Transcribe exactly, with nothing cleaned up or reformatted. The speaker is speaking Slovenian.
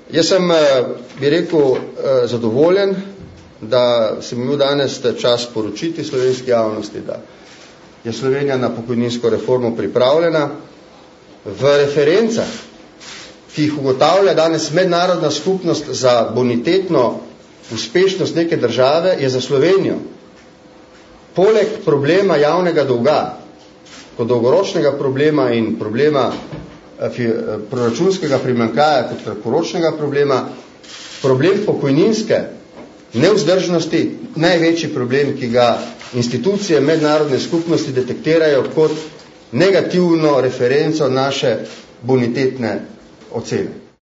Jaz sem, bi rekel, zadovoljen, da sem imel danes čas poročiti slovenski javnosti, da je Slovenija na pokojninsko reformo pripravljena. V referencah, ki jih ugotavlja danes mednarodna skupnost za bonitetno uspešnost neke države, je za Slovenijo poleg problema javnega dolga, kot dolgoročnega problema in problema proračunskega primanjkljaja kot kratkoročnega problema, problem pokojninske nevzdržnosti, največji problem, ki ga institucije mednarodne skupnosti detektirajo kot negativno referenco naše bonitetne ocene.